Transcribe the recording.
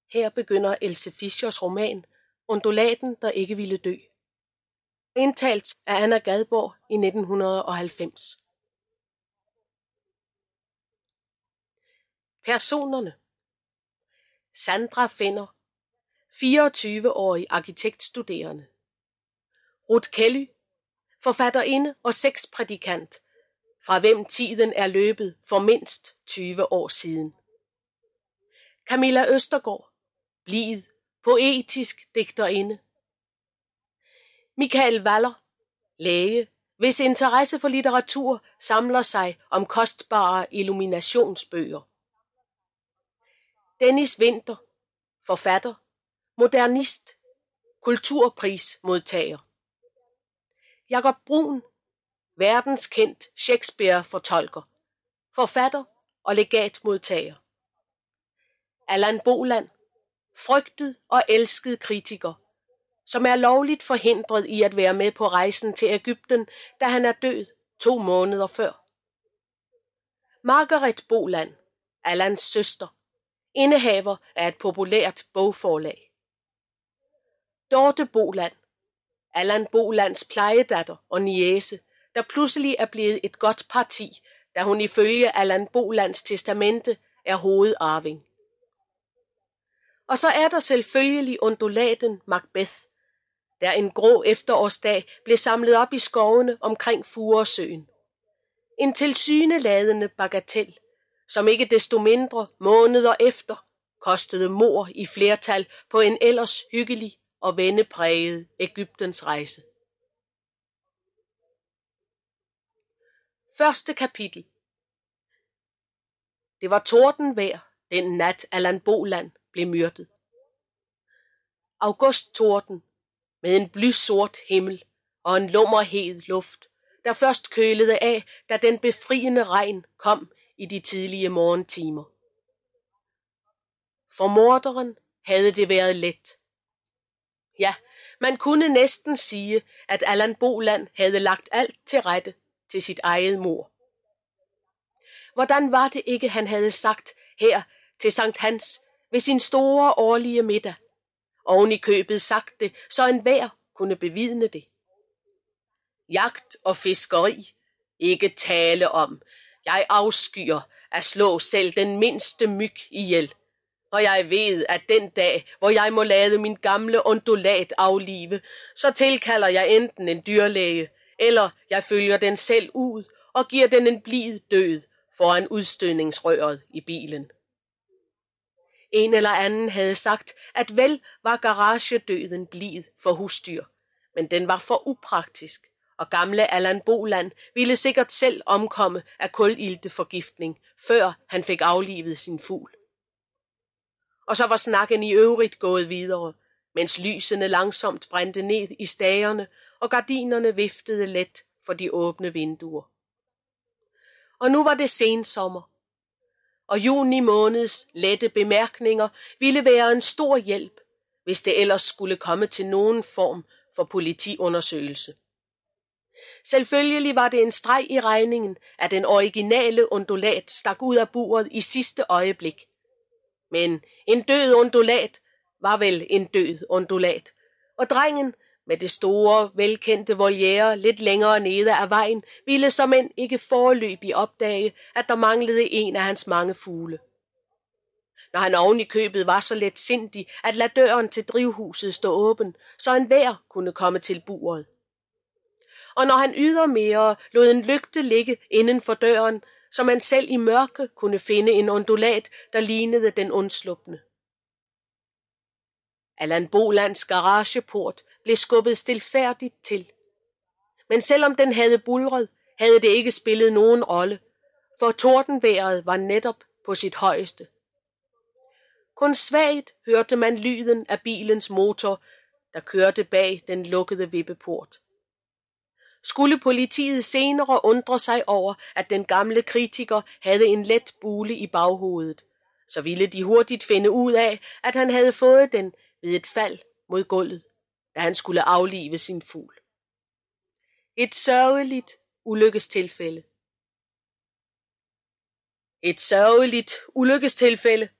Her begynder Else Fischers roman Undulaten, der ikke ville dø. Indtalt af Anna Gadborg i 1990. Personerne: Sandra Fenner, 24-årig arkitektstuderende. Ruth Kelly, forfatterinde og sexprædikant, fra hvem tiden er løbet for mindst 20 år siden. Camilla Østergaard, blid, poetisk digterinde. Michael Waller, læge, hvis interesse for litteratur samler sig om kostbare illuminationsbøger. Dennis Winther, forfatter, modernist, kulturprismodtager. Jakob Bruun, verdenskendt Shakespeare-fortolker, forfatter og legatmodtager. Allan Boland, frygtet og elsket kritiker, som er lovligt forhindret i at være med på rejsen til Egypten, da han er død 2 måneder før. Margaret Boland, Allans søster, indehaver af et populært bogforlag. Dorte Boland, Allan Bolands plejedatter og niece, der pludselig er blevet et godt parti, da hun ifølge Allan Bolands testamente er hovedarving. Og så er der selvfølgelig undulaten Macbeth, der en grå efterårsdag blev samlet op i skovene omkring Furesøen. En tilsyneladende bagatel, som ikke desto mindre måneder efter kostede mord i flertal på en ellers hyggelig og vennepræget Egyptens rejse. Første kapitel. Det var tordenvejr den nat Allan Boland blev myrdet. Augusttorden med en blysort himmel og en lummerhed luft, der først kølede af, da den befriende regn kom i de tidlige morgentimer. For morderen havde det været let. Ja, man kunne næsten sige, at Allan Boland havde lagt alt til rette til sit eget mord. Hvordan var det ikke, han havde sagt her til Sankt Hans ved sin store årlige middag, oven i købet sagt det, så enhver kunne bevidne det. Jagt og fiskeri, ikke tale om. Jeg afskyer at slå selv den mindste myg ihjel. Og jeg ved, at den dag, hvor jeg må lade min gamle undulat aflive, så tilkalder jeg enten en dyrlæge, eller jeg følger den selv ud og giver den en blid død foran udstødningsrøret i bilen. En eller anden havde sagt, at vel var garagedøden blid for husdyr, men den var for upraktisk, og gamle Allan Boland ville sikkert selv omkomme af kulilteforgiftning, før han fik aflivet sin fugl. Og så var snakken i øvrigt gået videre, mens lysene langsomt brændte ned i stagerne, og gardinerne viftede let for de åbne vinduer. Og nu var det sensommer, og juni måneds lette bemærkninger ville være en stor hjælp, hvis det ellers skulle komme til nogen form for politiundersøgelse. Selvfølgelig var det en streg i regningen, at den originale undulat stak ud af buret i sidste øjeblik. Men en død undulat var vel en død undulat, og drengen med det store, velkendte voliere lidt længere nede af vejen ville såmænd ikke foreløbig opdage, at der manglede en af hans mange fugle. Når han oven i købet var så letsindig at lade døren til drivhuset stå åben, så enhver kunne komme til buret. Og når han ydermere lod en lygte ligge inden for døren, så man selv i mørke kunne finde en undulat, der lignede den undslupne. Allan Bolands garageport blev skubbet stilfærdigt til. Men selvom den havde buldret, havde det ikke spillet nogen rolle, for tordenvejret var netop på sit højeste. Kun svagt hørte man lyden af bilens motor, der kørte bag den lukkede vippeport. Skulle politiet senere undre sig over, at den gamle kritiker havde en let bule i baghovedet, så ville de hurtigt finde ud af, at han havde fået den ved et fald mod gulvet, da han skulle aflive sin fugl. Et sørgeligt ulykkestilfælde. Et sørgeligt ulykkestilfælde,